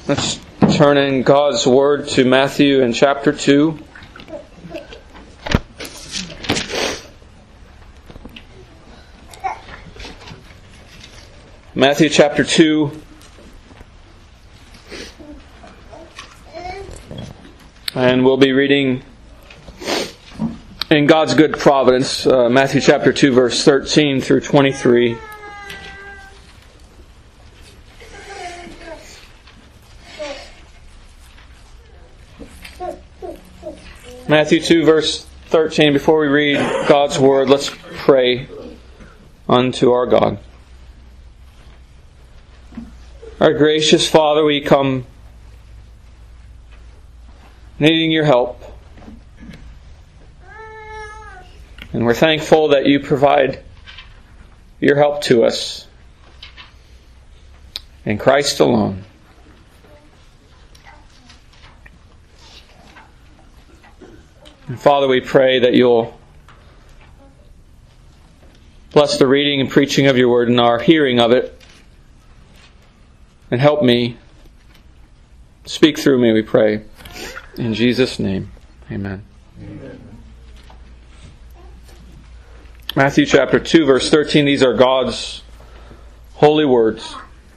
Let's turn in God's Word to Matthew in chapter 2. Matthew chapter 2. And we'll be reading in God's good providence, Matthew chapter 2, verse 13 through 23. Matthew 2, verse 13. Before we read God's Word, let's pray unto our God. Our gracious Father, we come needing your help. And we're thankful that you provide your help to us in Christ alone. And Father, we pray that you'll bless the reading and preaching of your word and our hearing of it. And help me. Speak through me, we pray. In Jesus' name, amen. Amen. Matthew chapter 2, verse 13. These are God's holy words.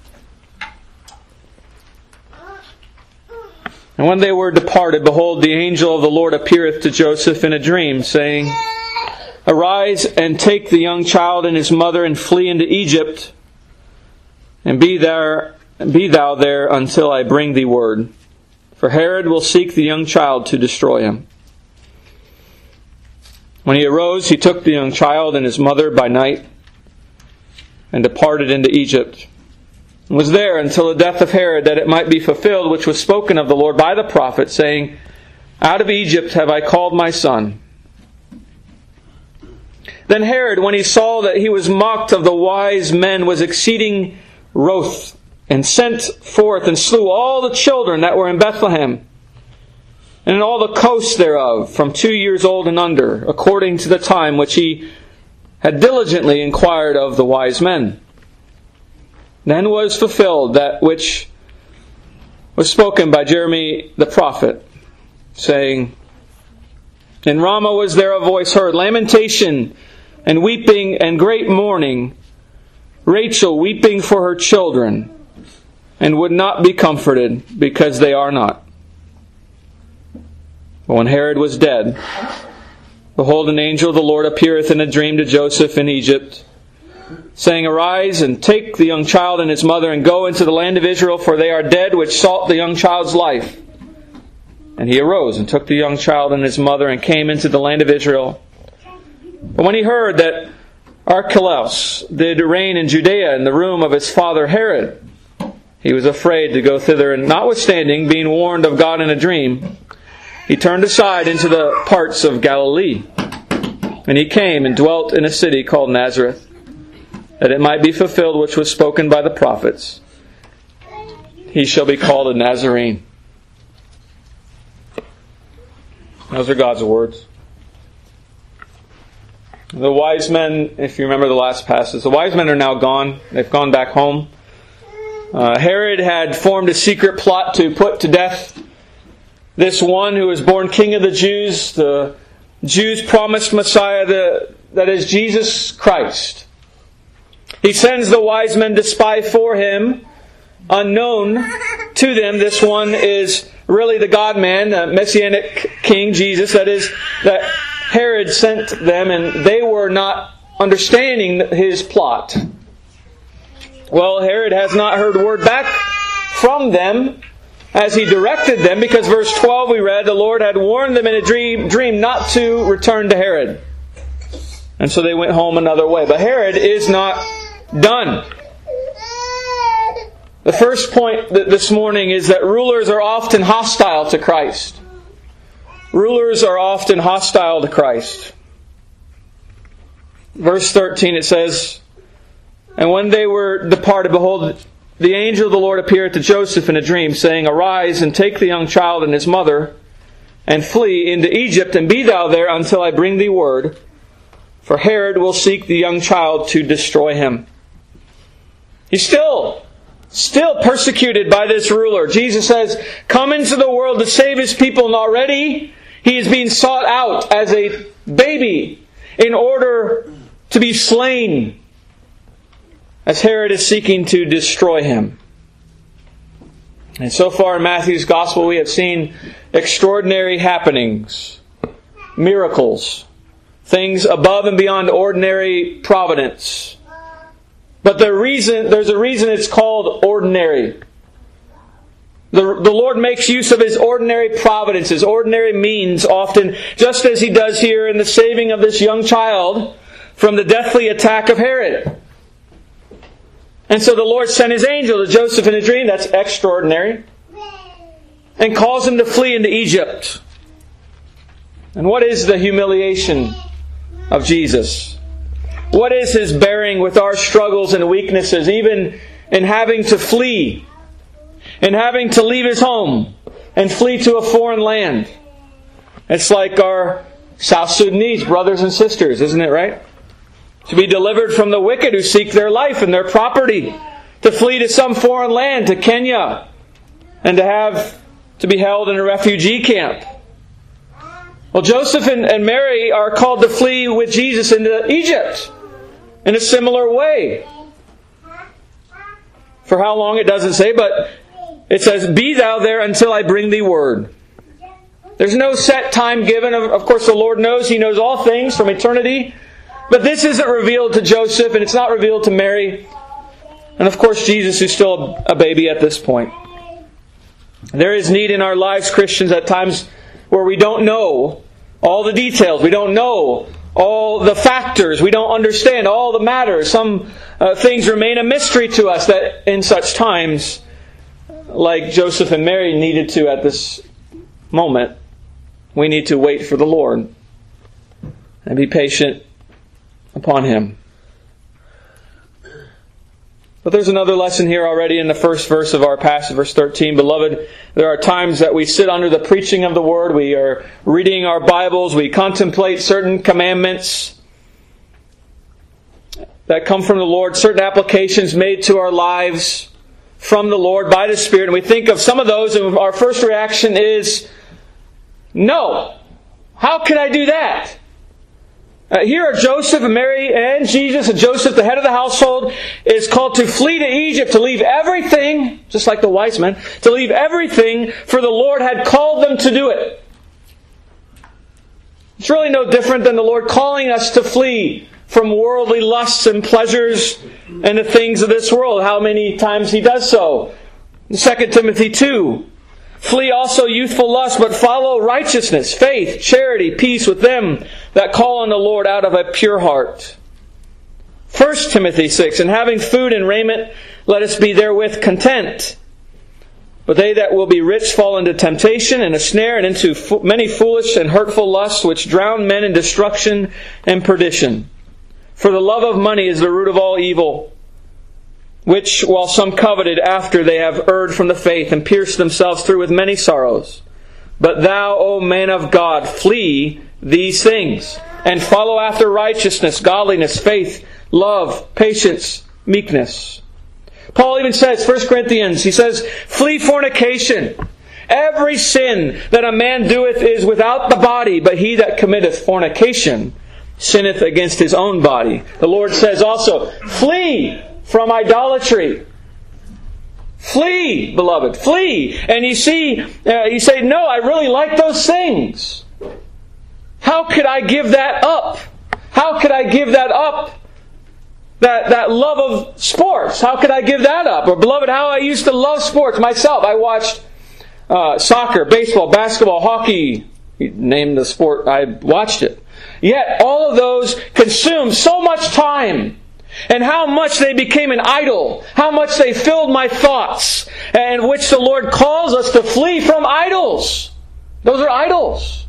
And when they were departed, behold, the angel of the Lord appeareth to Joseph in a dream, saying, Arise and take the young child and his mother and flee into Egypt, and be thou there until I bring thee word. For Herod will seek the young child to destroy him. When he arose, he took the young child and his mother by night, and departed into Egypt, and was there until the death of Herod, that it might be fulfilled which was spoken of the Lord by the prophet, saying, Out of Egypt have I called my son. Then Herod, when he saw that he was mocked of the wise men, was exceeding wroth, and sent forth and slew all the children that were in Bethlehem, and in all the coasts thereof, from 2 years old and under, according to the time which he had diligently inquired of the wise men. Then was fulfilled that which was spoken by Jeremy the prophet, saying, In Ramah was there a voice heard, lamentation and weeping and great mourning, Rachel weeping for her children, and would not be comforted, because they are not. But when Herod was dead, behold, an angel of the Lord appeareth in a dream to Joseph in Egypt, saying, Arise and take the young child and his mother, and go into the land of Israel, for they are dead which sought the young child's life. And he arose and took the young child and his mother, and came into the land of Israel. But when he heard that Archelaus did reign in Judea in the room of his father Herod, he was afraid to go thither, and notwithstanding, being warned of God in a dream, he turned aside into the parts of Galilee. And he came and dwelt in a city called Nazareth, that it might be fulfilled which was spoken by the prophets, He shall be called a Nazarene. Those are God's words. The wise men, if you remember the last passage, the wise men are now gone. They've gone back home. Herod had formed a secret plot to put to death this one who was born King of the Jews. The Jews promised Messiah, that is Jesus Christ. He sends the wise men to spy for him. Unknown to them, this one is really the God-man, the Messianic King, Jesus. That is, that Herod sent them, and they were not understanding his plot. Well, Herod has not heard word back from them as he directed them, because verse 12 we read, the Lord had warned them in a dream not to return to Herod. And so they went home another way. But Herod is not done. The first point this morning is that rulers are often hostile to Christ. Rulers are often hostile to Christ. Verse 13 it says, And when they were departed, behold, the angel of the Lord appeared to Joseph in a dream, saying, Arise and take the young child and his mother, and flee into Egypt, and be thou there until I bring thee word. For Herod will seek the young child to destroy him. He's still still persecuted by this ruler. Jesus says, come into the world to save His people, and already He is being sought out as a baby in order to be slain, as Herod is seeking to destroy Him. And so far in Matthew's Gospel, we have seen extraordinary happenings, miracles, things above and beyond ordinary providence. But there's a reason it's called ordinary. The Lord makes use of His ordinary providences, ordinary means often, just as He does here in the saving of this young child from the deathly attack of Herod. And so the Lord sent His angel to Joseph in a dream, that's extraordinary, and calls him to flee into Egypt. And what is the humiliation of Jesus? What is His bearing with our struggles and weaknesses, even in having to flee, and having to leave His home and flee to a foreign land? It's like our South Sudanese brothers and sisters, isn't it right? To be delivered from the wicked who seek their life and their property, to flee to some foreign land, to Kenya, and to be held in a refugee camp. Well, Joseph and Mary are called to flee with Jesus into Egypt in a similar way. For how long it doesn't say, but it says, be thou there until I bring thee word. There's no set time given. Of course, the Lord knows. He knows all things from eternity. But this isn't revealed to Joseph, and it's not revealed to Mary. And of course, Jesus is still a baby at this point. There is need in our lives, Christians, at times where we don't know all the details. We don't know all the factors. We don't understand all the matters. Some things remain a mystery to us that in such times, like Joseph and Mary needed to at this moment, we need to wait for the Lord and be patient upon Him. But there's another lesson here already in the first verse of our passage, verse 13. Beloved, there are times that we sit under the preaching of the Word. We are reading our Bibles. We contemplate certain commandments that come from the Lord, certain applications made to our lives from the Lord by the Spirit. And we think of some of those, and our first reaction is, no, how could I do that? Here are Joseph and Mary and Jesus, and Joseph, the head of the household, is called to flee to Egypt, to leave everything, just like the wise men, to leave everything, for the Lord had called them to do it. It's really no different than the Lord calling us to flee from worldly lusts and pleasures and the things of this world. How many times He does so? In 2 Timothy 2. Flee also youthful lust, but follow righteousness, faith, charity, peace with them that call on the Lord out of a pure heart. 1 Timothy 6. And having food and raiment, let us be therewith content. But they that will be rich fall into temptation and a snare, and into many foolish and hurtful lusts, which drown men in destruction and perdition. For the love of money is the root of all evil, which, while some coveted after, they have erred from the faith, and pierced themselves through with many sorrows. But thou, O man of God, flee these things, and follow after righteousness, godliness, faith, love, patience, meekness. Paul even says, 1 Corinthians, he says, flee fornication. Every sin that a man doeth is without the body, but he that committeth fornication sinneth against his own body. The Lord says also, flee from idolatry. Flee, beloved, flee. And you say, no, I really like those things. How could I give that up? How could I give that up? That love of sports. How could I give that up? Or beloved, how I used to love sports myself. I watched soccer, baseball, basketball, hockey. You name the sport, I watched it. Yet all of those consumed so much time. And how much they became an idol. How much they filled my thoughts. And which the Lord calls us to flee from idols. Those are idols.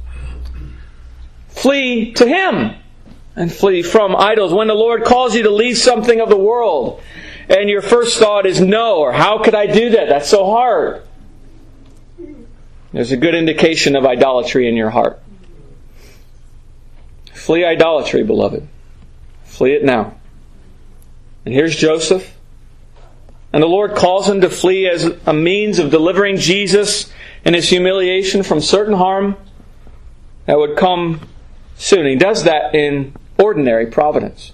Flee to Him. And flee from idols. When the Lord calls you to leave something of the world, and your first thought is no, or how could I do that? That's so hard. There's a good indication of idolatry in your heart. Flee idolatry, beloved. Flee it now. And here's Joseph. And the Lord calls him to flee as a means of delivering Jesus in his humiliation from certain harm that would come soon. He does that in ordinary providence.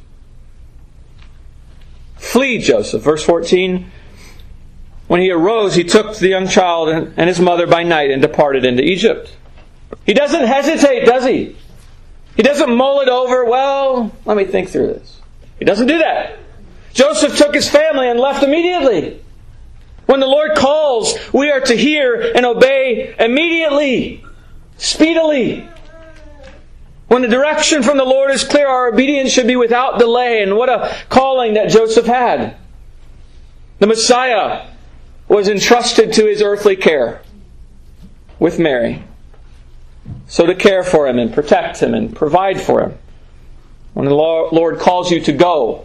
Flee, Joseph. Verse 14. When he arose, he took the young child and his mother by night and departed into Egypt. He doesn't hesitate, does he? He doesn't mull it over. Well, let me think through this. He doesn't do that. Joseph took his family and left immediately. When the Lord calls, we are to hear and obey immediately, speedily. When the direction from the Lord is clear, our obedience should be without delay. And what a calling that Joseph had. The Messiah was entrusted to his earthly care with Mary. So to care for him and protect him and provide for him. When the Lord calls you to go,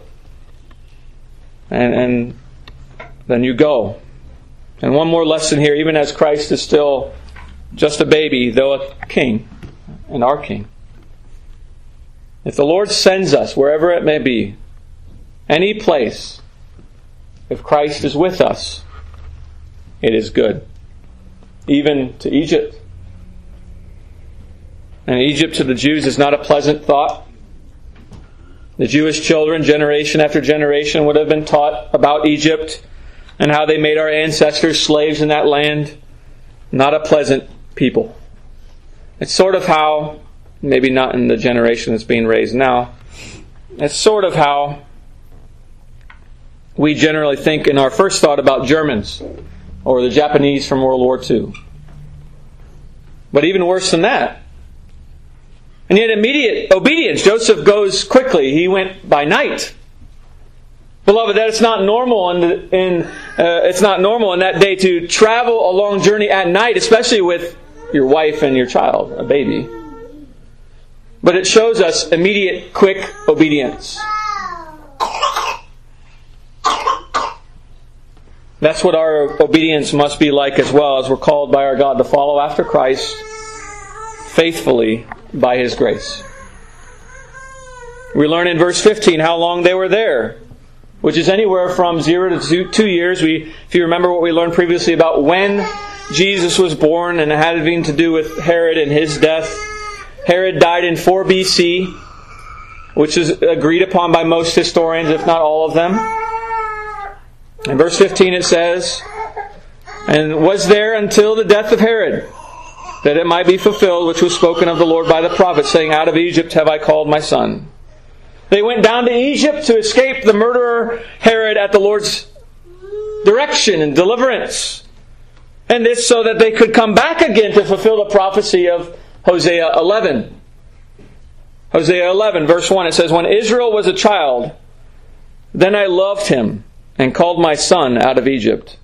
and then you go. And one more lesson here, even as Christ is still just a baby, though a king, and our king. If the Lord sends us, wherever it may be, any place, if Christ is with us, it is good. Even to Egypt. And Egypt to the Jews is not a pleasant thought. The Jewish children, generation after generation, would have been taught about Egypt and how they made our ancestors slaves in that land. Not a pleasant people. It's sort of how, maybe not in the generation that's being raised now, it's sort of how we generally think in our first thought about Germans or the Japanese from World War II. But even worse than that. And yet immediate obedience. Joseph goes quickly. He went by night. Beloved, that it's not normal it's not normal in that day to travel a long journey at night, especially with your wife and your child, a baby. But it shows us immediate, quick obedience. That's what our obedience must be like as well, as we're called by our God to follow after Christ faithfully by His grace. We learn in verse 15 how long they were there, which is anywhere from 0 to 2 years. If you remember what we learned previously about when Jesus was born and having to do with Herod and his death. Herod died in 4 BC, which is agreed upon by most historians, if not all of them. In verse 15 it says, "And was there until the death of Herod, that it might be fulfilled which was spoken of the Lord by the prophet, saying, Out of Egypt have I called my son." They went down to Egypt to escape the murderer Herod at the Lord's direction and deliverance. And this so that they could come back again to fulfill the prophecy of Hosea 11. Hosea 11, verse 1, it says, "When Israel was a child, then I loved him and called my son out of Egypt."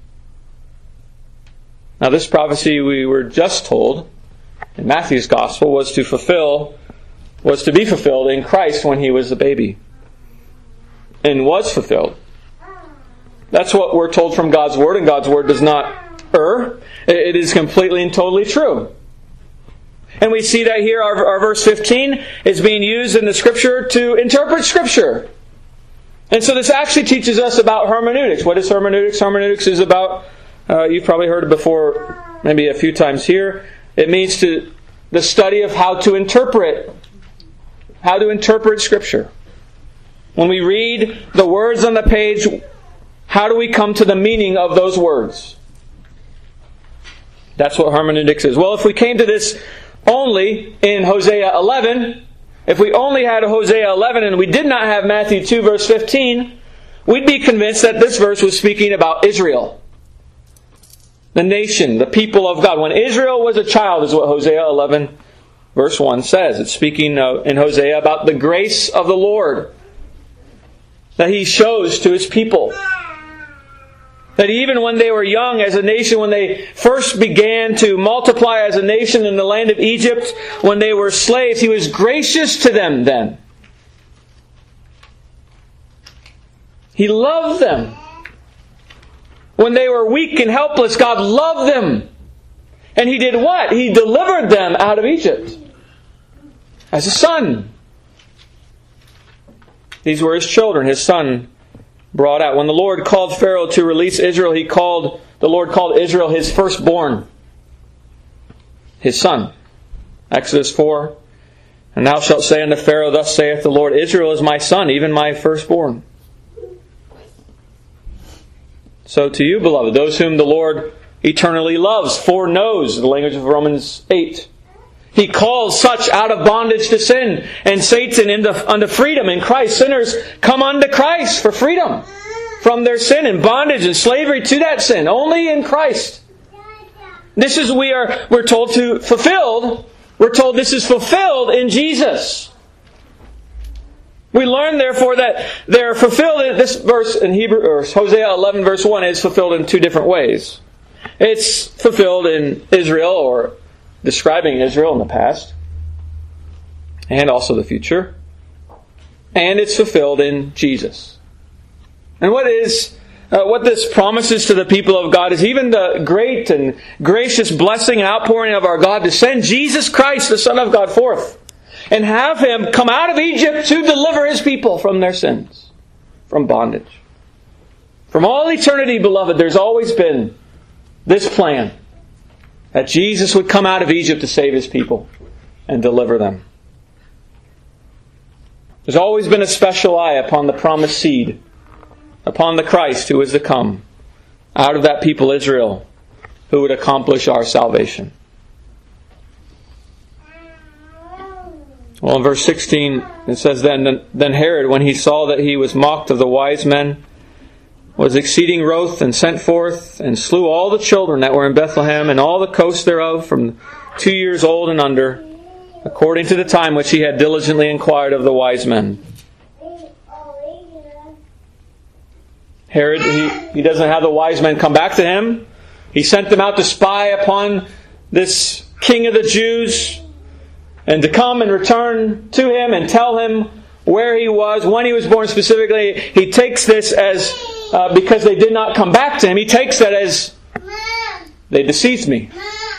Now this prophecy we were just told in Matthew's Gospel was to be fulfilled in Christ when He was a baby. And was fulfilled. That's what we're told from God's Word, and God's Word does not err. It is completely and totally true. And we see that here our verse 15 is being used in the Scripture to interpret Scripture. And so this actually teaches us about hermeneutics. What is hermeneutics? Hermeneutics is about, you've probably heard it before, maybe a few times here. It means the study of how to interpret Scripture. When we read the words on the page, how do we come to the meaning of those words? That's what hermeneutics is. Well, if we came to this only in Hosea 11, if we only had Hosea 11 and we did not have Matthew 2 verse 15, we'd be convinced that this verse was speaking about Israel. The nation, the people of God. When Israel was a child is what Hosea 11 verse 1 says. It's speaking in Hosea about the grace of the Lord that He shows to His people. That even when they were young as a nation, when they first began to multiply as a nation in the land of Egypt, when they were slaves, He was gracious to them then. He loved them. When they were weak and helpless, God loved them. And He did what? He delivered them out of Egypt. As a son. These were His children, His son brought out. When the Lord called Pharaoh to release Israel, the Lord called Israel His firstborn, His son. Exodus 4. And thou shalt say unto Pharaoh, Thus saith the Lord, Israel is my son, even my firstborn. So to you, beloved, those whom the Lord eternally loves, foreknows, the language of Romans 8. He calls such out of bondage to sin and Satan unto freedom in Christ. Sinners come unto Christ for freedom from their sin and bondage and slavery to that sin. Only in Christ. This is we're told to fulfilled. We're told this is fulfilled in Jesus. We learn therefore that they're fulfilled. This verse in Hebrew, or Hosea 11 verse 1, is fulfilled in two different ways. It's fulfilled in Israel, or describing Israel in the past, and also the future. And it's fulfilled in Jesus. And what this promises to the people of God is even the great and gracious blessing and outpouring of our God to send Jesus Christ, the Son of God, forth and have Him come out of Egypt to deliver His people from their sins, from bondage. From all eternity, beloved, there's always been this plan that Jesus would come out of Egypt to save His people and deliver them. There's always been a special eye upon the promised seed, upon the Christ who is to come out of that people Israel, who would accomplish our salvation. Well, in verse 16 it says, Then Herod, when he saw that he was mocked of the wise men, was exceeding wroth, and sent forth and slew all the children that were in Bethlehem and all the coasts thereof from 2 years old and under, according to the time which he had diligently inquired of the wise men. Herod, he doesn't have the wise men come back to him. He sent them out to spy upon this king of the Jews and to come and return to him and tell him where he was, when he was born specifically. He takes this as, because they did not come back to him, he takes that as, they deceived me.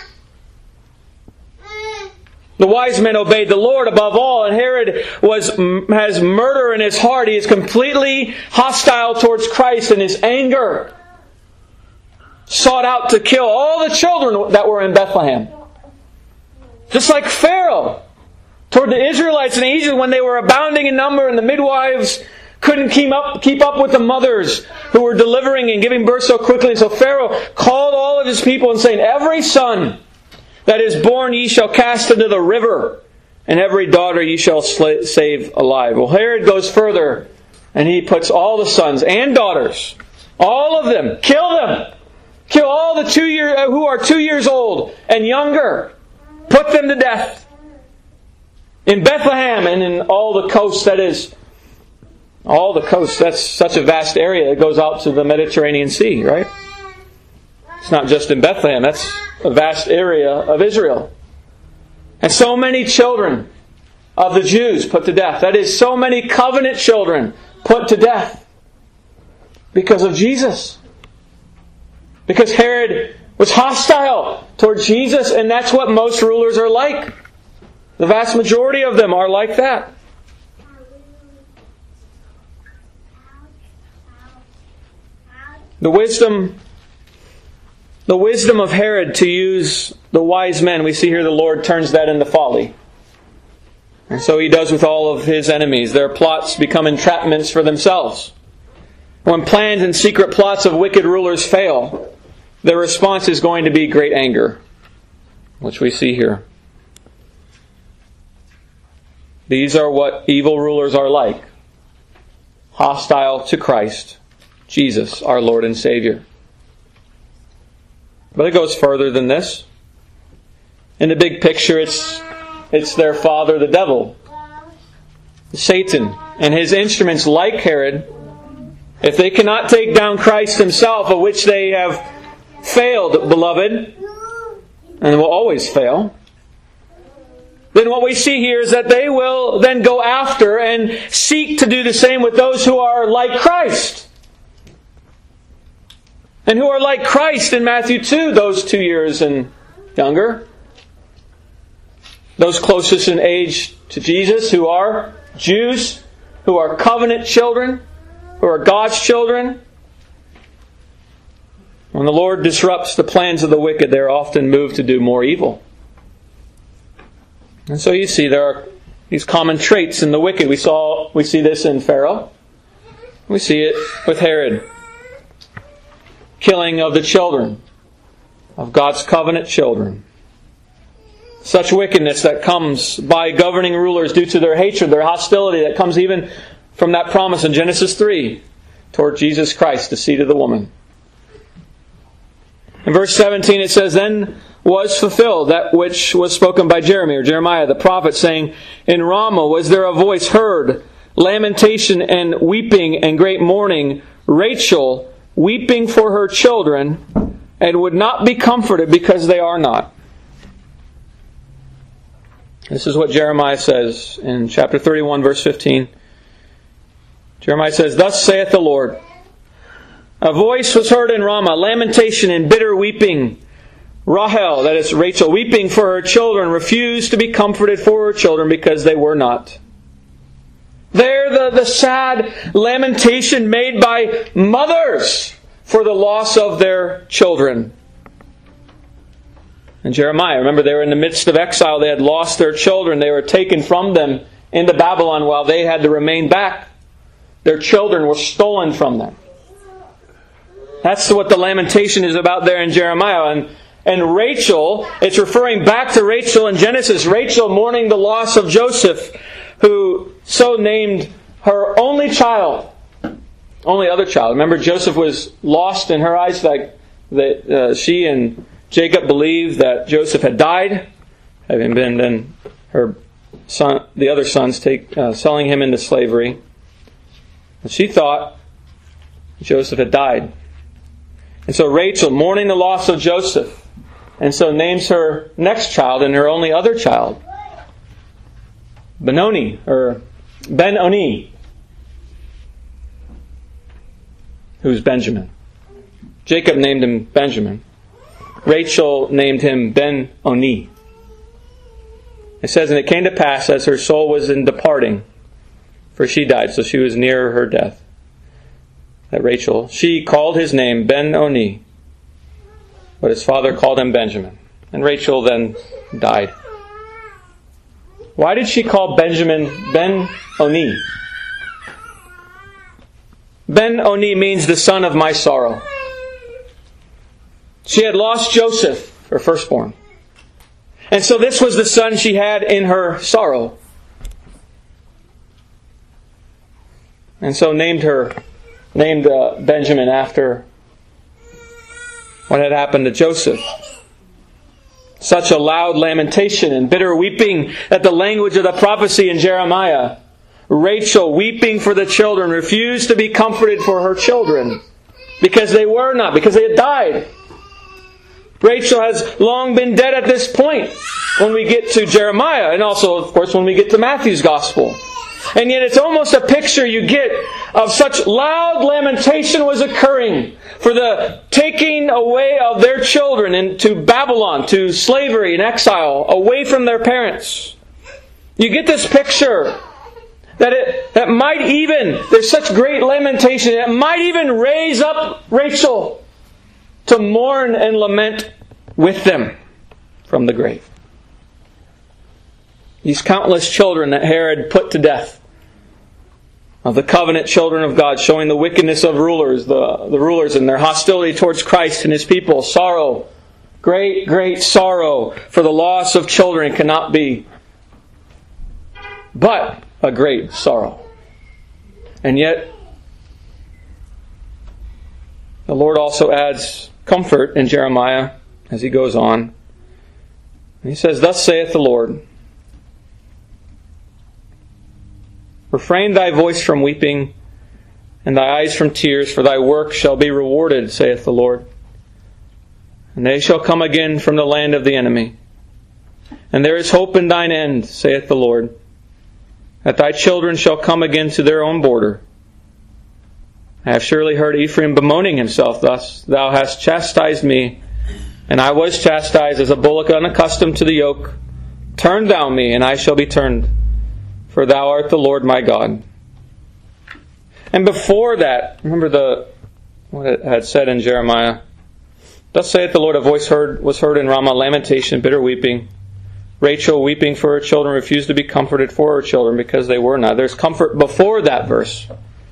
The wise men obeyed the Lord above all, and Herod has murder in his heart. He is completely hostile towards Christ, and his anger sought out to kill all the children that were in Bethlehem. Just like Pharaoh toward the Israelites in Egypt when they were abounding in number and the midwives couldn't keep up with the mothers who were delivering and giving birth so quickly. And so Pharaoh called all of his people and saying, Every son that is born ye shall cast into the river, and every daughter ye shall save alive. Well, Herod goes further, and he puts all the sons and daughters, all of them, kill them. Kill all the who are 2 years old and younger. Put them to death. In Bethlehem and in all the coast, that is, all the coast, that's such a vast area. It goes out to the Mediterranean Sea, right? It's not just in Bethlehem. That's a vast area of Israel. And so many children of the Jews put to death. That is, so many covenant children put to death because of Jesus. Because Herod was hostile toward Jesus, and that's what most rulers are like. The vast majority of them are like that. The wisdom of Herod to use the wise men, we see here the Lord turns that into folly. And so He does with all of His enemies. Their plots become entrapments for themselves. When plans and secret plots of wicked rulers fail, their response is going to be great anger, which we see here. These are what evil rulers are like. Hostile to Christ, Jesus, our Lord and Savior. But it goes further than this. In the big picture, it's their father, the devil, Satan, and his instruments like Herod. If they cannot take down Christ Himself, of which they have failed, beloved, and will always fail, then what we see here is that they will then go after and seek to do the same with those who are like Christ. And who are like Christ in Matthew 2, those 2 years and younger. Those closest in age to Jesus, who are Jews, who are covenant children, who are God's children, when the Lord disrupts the plans of the wicked, they're often moved to do more evil. And so you see there are these common traits in the wicked. We see this in Pharaoh. We see it with Herod. Killing of the children, of God's covenant children. Such wickedness that comes by governing rulers due to their hatred, their hostility, that comes even from that promise in Genesis 3 toward Jesus Christ, the seed of the woman. In verse 17 it says, "Then was fulfilled that which was spoken by Jeremiah the prophet, saying, In Ramah was there a voice heard, lamentation and weeping and great mourning, Rachel weeping for her children, and would not be comforted because they are not." This is what Jeremiah says in chapter 31, verse 15. Jeremiah says, "Thus saith the Lord, a voice was heard in Ramah, lamentation and bitter weeping. Rahel," that is Rachel, "weeping for her children, refused to be comforted for her children because they were not." There, the sad lamentation made by mothers for the loss of their children. And Jeremiah, remember, they were in the midst of exile. They had lost their children. They were taken from them into Babylon while they had to remain back. Their children were stolen from them. That's what the lamentation is about there in Jeremiah. And Rachel, it's referring back to Rachel in Genesis. Rachel mourning the loss of Joseph, who so named her only child, only other child. Remember, Joseph was lost in her eyes, like that she and Jacob believed that Joseph had died, having been then her son, the other sons selling him into slavery. And she thought Joseph had died. And so Rachel, mourning the loss of Joseph, and so names her next child and her only other child, Ben-Oni, who's Benjamin. Jacob named him Benjamin. Rachel named him Ben-Oni. It says, "And it came to pass as her soul was in departing, for she died," so she was near her death, that Rachel, "she called his name Ben-Oni, but his father called him Benjamin." And Rachel then died. Why did she call Benjamin Ben-Oni? Ben-Oni means the son of my sorrow. She had lost Joseph, her firstborn. And so this was the son she had in her sorrow. And so named Benjamin after what had happened to Joseph. Such a loud lamentation and bitter weeping that the language of the prophecy in Jeremiah, Rachel weeping for the children, refused to be comforted for her children because they were not, because they had died. Rachel has long been dead at this point when we get to Jeremiah, and also, of course, when we get to Matthew's Gospel. And yet it's almost a picture you get of such loud lamentation was occurring for the taking away of their children into Babylon, to slavery and exile, away from their parents. You get this picture that might even, there's such great lamentation, it might even raise up Rachel to mourn and lament with them from the grave. These countless children that Herod put to death, of the covenant children of God, showing the wickedness of rulers, the rulers and their hostility towards Christ and His people. Sorrow, great, great sorrow for the loss of children cannot be but a great sorrow. And yet, the Lord also adds comfort in Jeremiah as he goes on. And he says, "Thus saith the Lord, refrain thy voice from weeping, and thy eyes from tears, for thy work shall be rewarded, saith the Lord. And they shall come again from the land of the enemy. And there is hope in thine end, saith the Lord, that thy children shall come again to their own border. I have surely heard Ephraim bemoaning himself thus, Thou hast chastised me, and I was chastised as a bullock unaccustomed to the yoke. Turn thou me, and I shall be turned, for thou art the Lord my God." And before that, remember what it had said in Jeremiah. Thus saith the Lord, a voice was heard in Ramah, lamentation, bitter weeping. Rachel weeping for her children, refused to be comforted for her children because they were not. There's comfort before that verse.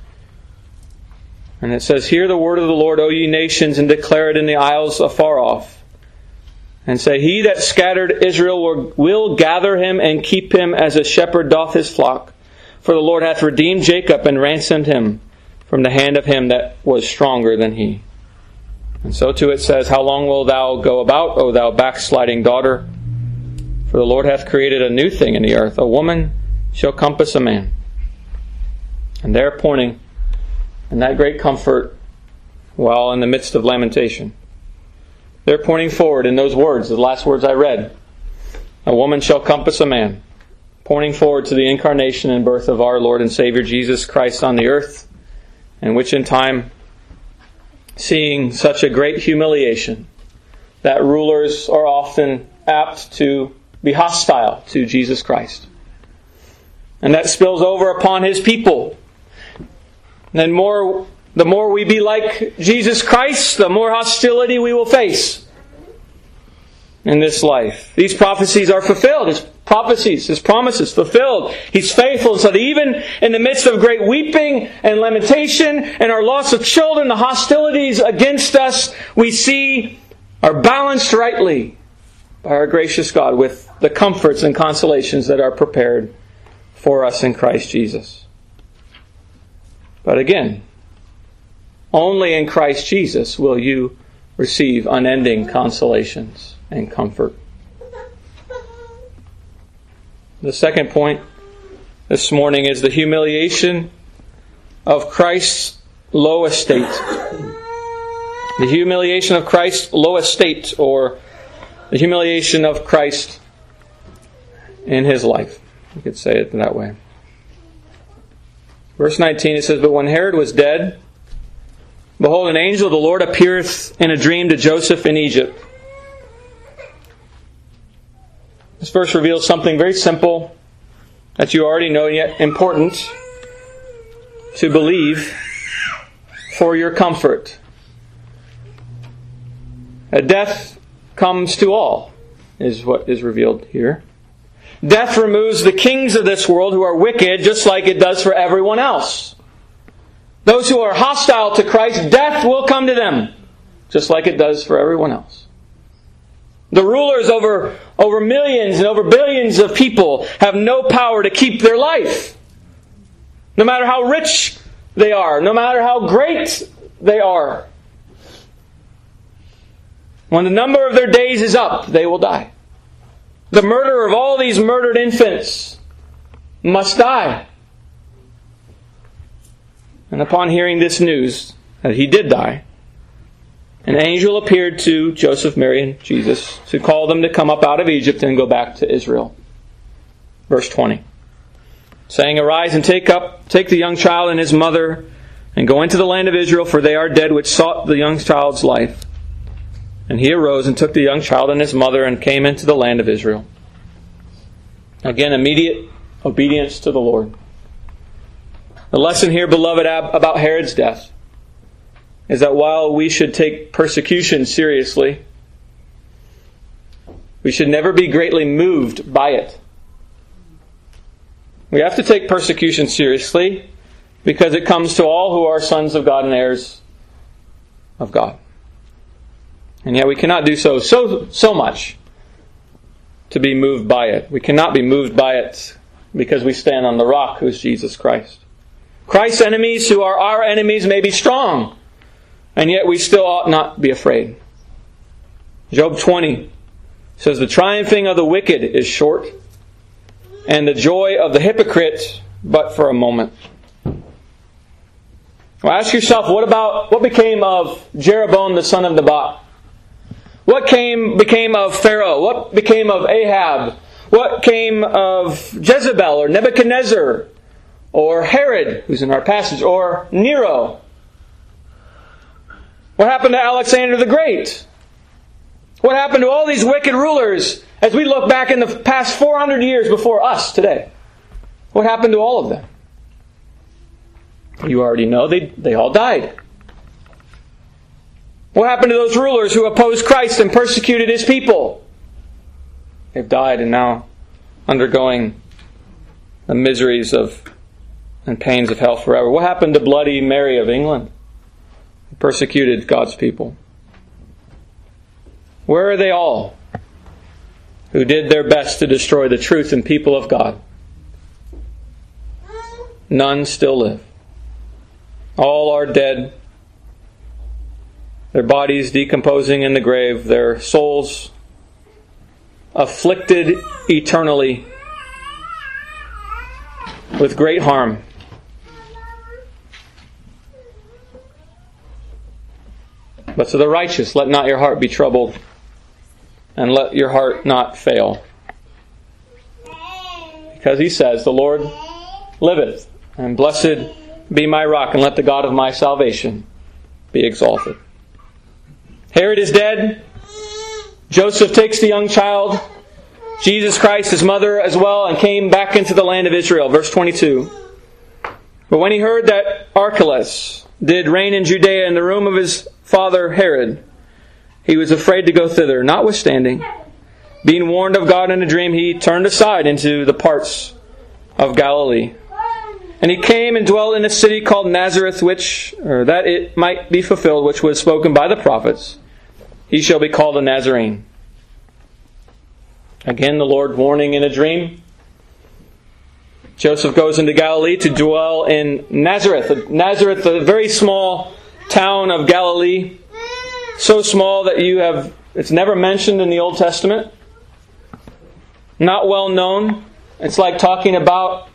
And it says, hear the word of the Lord, O ye nations, and declare it in the isles afar off. And say, he that scattered Israel will gather him and keep him as a shepherd doth his flock. For the Lord hath redeemed Jacob and ransomed him from the hand of him that was stronger than he. And so too it says, how long wilt thou go about, O thou backsliding daughter? For the Lord hath created a new thing in the earth. A woman shall compass a man. And they're pointing in that great comfort while in the midst of lamentation. They're pointing forward in those words, the last words I read. A woman shall compass a man. Pointing forward to the incarnation and birth of our Lord and Savior Jesus Christ on the earth, and which in time, seeing such a great humiliation, that rulers are often apt to be hostile to Jesus Christ. And that spills over upon His people. And then the more we be like Jesus Christ, the more hostility we will face in this life. These prophecies are fulfilled. His prophecies, His promises fulfilled. He's faithful so that even in the midst of great weeping and lamentation and our loss of children, the hostilities against us, we see are balanced rightly by our gracious God with the comforts and consolations that are prepared for us in Christ Jesus. But again, only in Christ Jesus will you receive unending consolations and comfort. The second point this morning is the humiliation of Christ's low estate. The humiliation of Christ's low estate, or the humiliation of Christ in His life. You could say it that way. Verse 19, it says, but when Herod was dead, behold, an angel of the Lord appeareth in a dream to Joseph in Egypt. This verse reveals something very simple that you already know, yet important to believe for your comfort. A death comes to all, is what is revealed here. Death removes the kings of this world who are wicked, just like it does for everyone else. Those who are hostile to Christ, death will come to them, just like it does for everyone else. The rulers over millions and over billions of people have no power to keep their life. No matter how rich they are, no matter how great they are. When the number of their days is up, they will die. The murderer of all these murdered infants must die. And upon hearing this news, that he did die, an angel appeared to Joseph, Mary, and Jesus to call them to come up out of Egypt and go back to Israel. Verse 20. Saying, arise and take the young child and his mother, and go into the land of Israel, for they are dead which sought the young child's life. And he arose and took the young child and his mother and came into the land of Israel. Again, immediate obedience to the Lord. The lesson here, beloved, about Herod's death is that while we should take persecution seriously, we should never be greatly moved by it. We have to take persecution seriously because it comes to all who are sons of God and heirs of God. And yet we cannot do so much to be moved by it. We cannot be moved by it because we stand on the rock, who is Jesus Christ. Christ's enemies, who are our enemies, may be strong, and yet we still ought not be afraid. Job 20 says, the triumphing of the wicked is short, and the joy of the hypocrite but for a moment. Well, ask yourself, what became of Jeroboam the son of Nebat? What became of Pharaoh? What became of Ahab? What came of Jezebel or Nebuchadnezzar or Herod, who's in our passage, or Nero? What happened to Alexander the Great? What happened to all these wicked rulers as we look back in the past 400 years before us today? What happened to all of them? You already know they all died. What happened to those rulers who opposed Christ and persecuted His people? They've died and now undergoing the miseries and pains of hell forever. What happened to Bloody Mary of England, who persecuted God's people? Where are they all who did their best to destroy the truth and people of God? None still live. All are dead. Their bodies decomposing in the grave. Their souls afflicted eternally with great harm. But to the righteous, let not your heart be troubled, and let your heart not fail. Because He says, the Lord liveth, and blessed be my rock, and let the God of my salvation be exalted. Herod is dead. Joseph takes the young child, Jesus Christ, His mother as well, and came back into the land of Israel. Verse 22. But when he heard that Archelaus did reign in Judea in the room of his father Herod, he was afraid to go thither. Notwithstanding, being warned of God in a dream, he turned aside into the parts of Galilee. And he came and dwelt in a city called Nazareth, that it might be fulfilled, which was spoken by the prophets. He shall be called a Nazarene. Again, the Lord warning in a dream. Joseph goes into Galilee to dwell in Nazareth. Nazareth, a very small town of Galilee. So small that it's never mentioned in the Old Testament. Not well known. It's like talking about,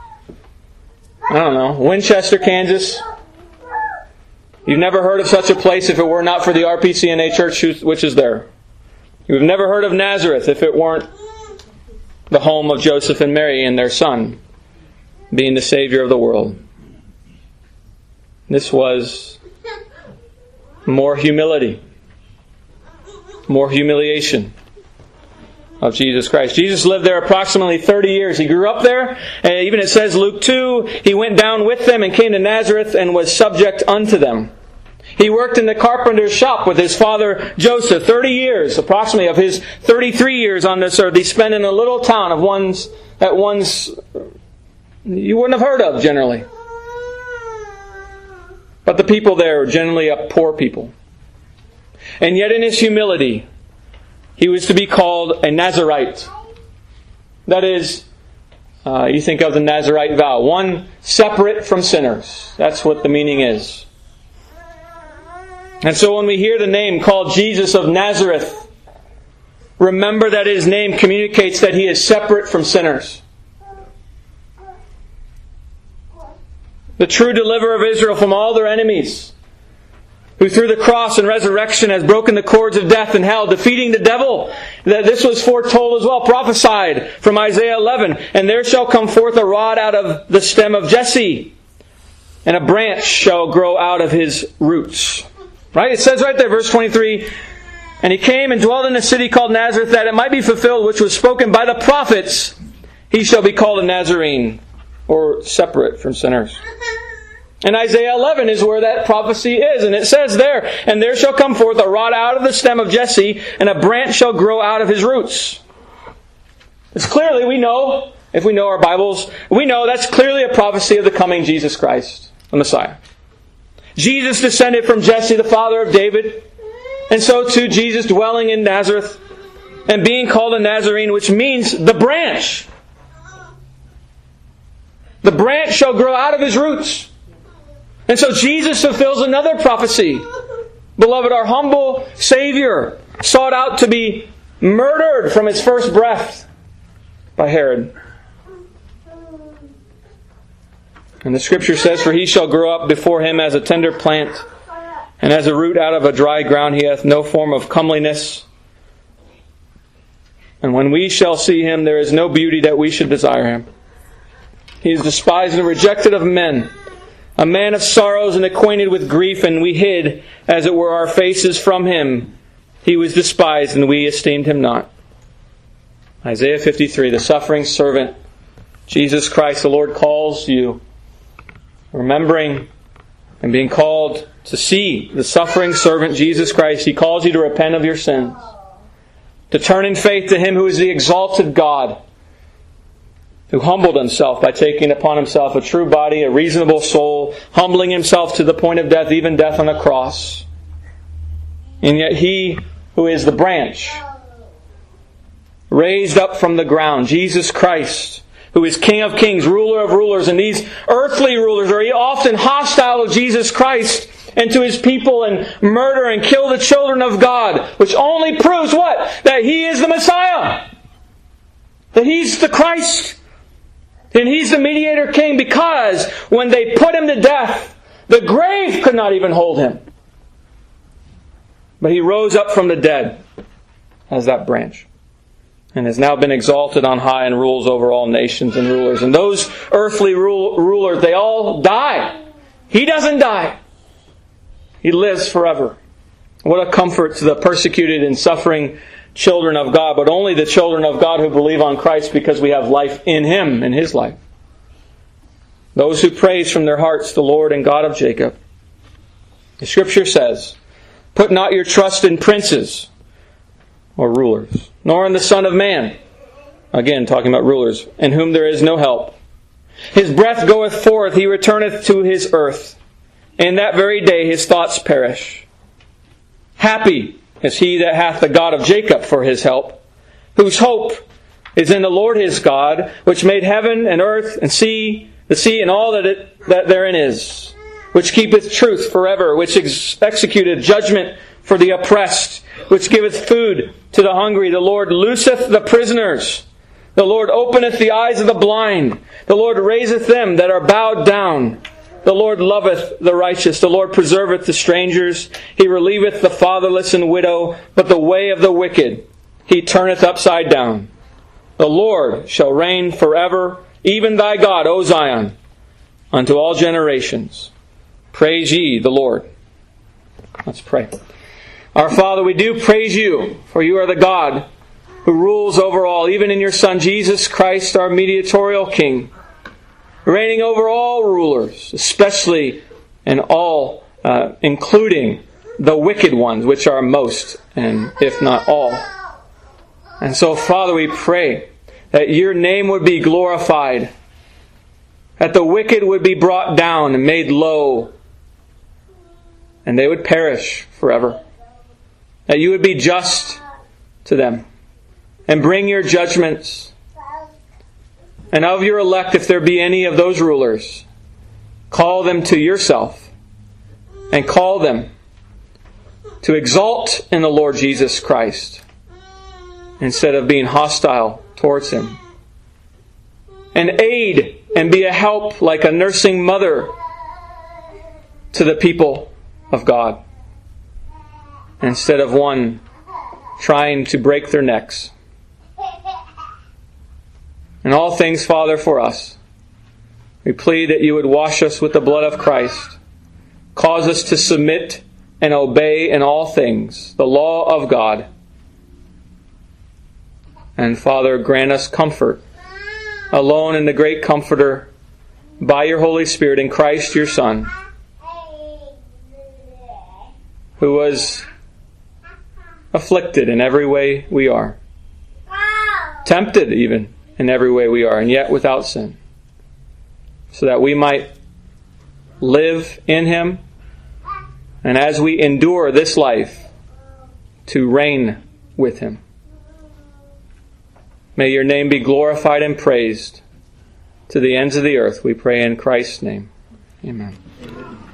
Winchester, Kansas. You've never heard of such a place if it were not for the RPCNA church which is there. You've never heard of Nazareth if it weren't the home of Joseph and Mary and their son being the Savior of the world. This was more humility, more humiliation of Jesus Christ. Jesus lived there approximately 30 years. He grew up there. And even it says, Luke 2, he went down with them and came to Nazareth and was subject unto them. He worked in the carpenter's shop with his father Joseph. 30 years, approximately, of his 33 years on this earth, he spent in a little town that you wouldn't have heard of generally. But the people there were generally a poor people. And yet in his humility, he was to be called a Nazarite. That is, you think of the Nazarite vow. One separate from sinners. That's what the meaning is. And so when we hear the name called Jesus of Nazareth, remember that His name communicates that He is separate from sinners. The true deliverer of Israel from all their enemies, who through the cross and resurrection has broken the cords of death and hell, defeating the devil. That this was foretold as well, prophesied from Isaiah 11. And there shall come forth a rod out of the stem of Jesse, and a branch shall grow out of his roots. Right? It says right there, verse 23, and he came and dwelt in a city called Nazareth, that it might be fulfilled, which was spoken by the prophets, he shall be called a Nazarene, or separate from sinners. And Isaiah 11 is where that prophecy is. And it says there, and there shall come forth a rod out of the stem of Jesse, and a branch shall grow out of his roots. It's clearly, we know, if we know our Bibles, we know that's clearly a prophecy of the coming Jesus Christ, the Messiah. Jesus descended from Jesse, the father of David. And so too, Jesus dwelling in Nazareth and being called a Nazarene, which means the branch. The branch shall grow out of his roots. And so Jesus fulfills another prophecy. Beloved, our humble Savior sought out to be murdered from his first breath by Herod. And the Scripture says, for he shall grow up before him as a tender plant, and as a root out of a dry ground. He hath no form of comeliness. And when we shall see him, there is no beauty that we should desire him. He is despised and rejected of men, a man of sorrows and acquainted with grief, and we hid, as it were, our faces from him. He was despised, and we esteemed him not. Isaiah 53, the suffering servant, Jesus Christ, the Lord calls you remembering and being called to see the suffering servant Jesus Christ, He calls you to repent of your sins, to turn in faith to Him who is the exalted God, who humbled Himself by taking upon Himself a true body, a reasonable soul, humbling Himself to the point of death, even death on a cross. And yet He who is the branch, raised up from the ground, Jesus Christ, who is King of kings, ruler of rulers, and these earthly rulers are often hostile to Jesus Christ and to His people and murder and kill the children of God, which only proves what? That He is the Messiah. That He's the Christ. And He's the mediator king, because when they put Him to death, the grave could not even hold Him. But He rose up from the dead as that branch, and has now been exalted on high and rules over all nations and rulers. And those earthly rulers, they all die. He doesn't die. He lives forever. What a comfort to the persecuted and suffering children of God, but only the children of God who believe on Christ, because we have life in Him, in His life. Those who praise from their hearts the Lord and God of Jacob. The Scripture says, "Put not your trust in princes," or rulers, "nor in the Son of Man," again talking about rulers, "in whom there is no help. His breath goeth forth, he returneth to his earth. In that very day his thoughts perish. Happy is he that hath the God of Jacob for his help, whose hope is in the Lord his God, which made heaven and earth and the sea and all that therein is, which keepeth truth forever, which executeth judgment for the oppressed, which giveth food to the hungry. The Lord looseth the prisoners. The Lord openeth the eyes of the blind. The Lord raiseth them that are bowed down. The Lord loveth the righteous. The Lord preserveth the strangers. He relieveth the fatherless and widow. But the way of the wicked He turneth upside down. The Lord shall reign forever, even thy God, O Zion, unto all generations. Praise ye the Lord. Let's pray. Our Father, we do praise You, for You are the God who rules over all, even in Your Son Jesus Christ, our mediatorial King, reigning over all rulers, especially and all, including the wicked ones, which are most, and if not all. And so, Father, we pray that Your name would be glorified, that the wicked would be brought down and made low, and they would perish forever. That You would be just to them and bring Your judgments. And of Your elect, if there be any of those rulers, call them to Yourself and call them to exalt in the Lord Jesus Christ instead of being hostile towards Him. And aid and be a help like a nursing mother to the people of God, instead of one trying to break their necks. In all things, Father, for us, we plead that You would wash us with the blood of Christ, cause us to submit and obey in all things the law of God. And Father, grant us comfort, alone in the great Comforter, by Your Holy Spirit in Christ Your Son, who was afflicted in every way we are, tempted even in every way we are, and yet without sin, so that we might live in Him, and as we endure this life, to reign with Him. May Your name be glorified and praised to the ends of the earth, we pray in Christ's name. Amen.